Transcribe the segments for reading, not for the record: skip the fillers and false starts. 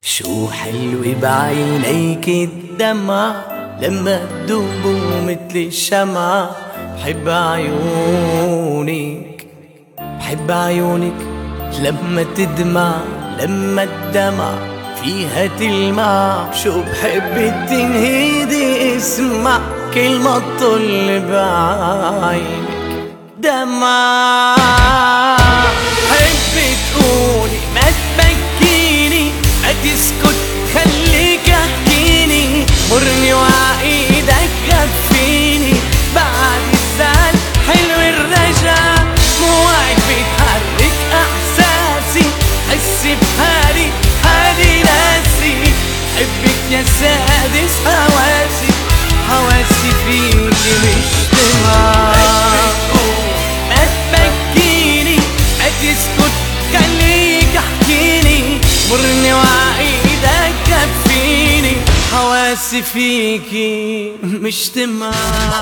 شو حلو بعينيك الدمع لما تدوبوا مثل الشمعة. بحب عيونك بحب عيونك لما تدمع، لما الدمع فيها تلمع. شو بحب تنهيدي اسمع كل ما تطل بعينك دمع. بحب تقولي ما تبكيني، ما تسكت خليك احكيني. مرني وعايدك غفيني بعد الزعل حلو الرجع. موعك بتحرك احساسي، حس بحالي حالي ناسي. حبك يا سادس حواسي، حواسي فيكي مجتمع. ما تبكيني ما تسكت خليك احكيني. مرني وعايدك كفيني، حواسي فيكي مجتمع.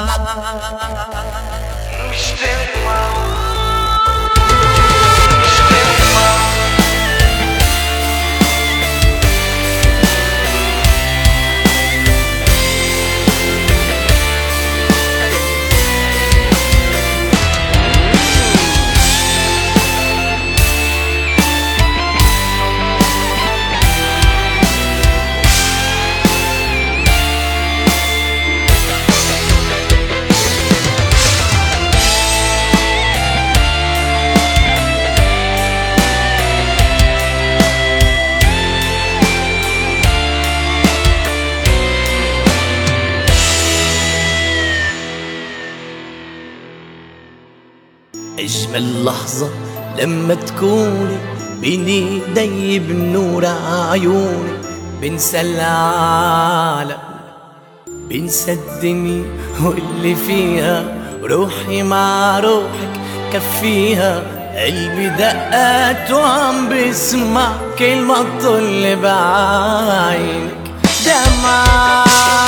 أجمل لحظة لما تكوني بين ايدي بنور عيوني. بنسى العالم بنسى الدنيا واللي فيها، روحي مع روحك كفيها. قلبي دقات وعم بسمع كل ما تطل بعينك دمع.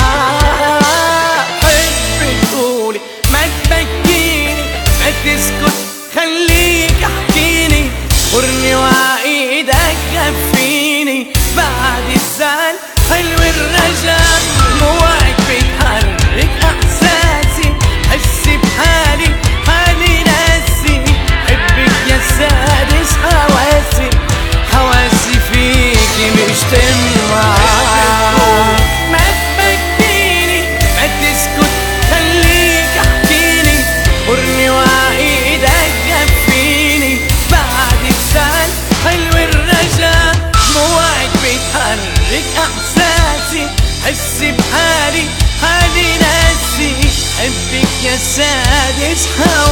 حبي تقولي ما تبكيني، ما تسكت خليك احكيني. مرني وعايدك غفيني بعد الزعل حلو الرجع. موعك بتحرك احساسي، حس بحالي حالي ناسي. حبك يا سادس حواسي، حواسي فيكي مجتمع. ما تبكيني ما تسكت خليك احكيني. مرني وعايدك غفيني بعد الزعل حلو الرجع. موعك بتحرك احساسي، حس بحالي حالي ناسي. حبك يا سادس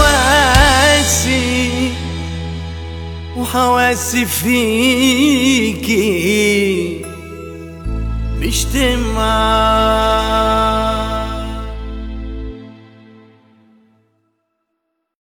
حواسي، وحواسي فيكي مجتمع.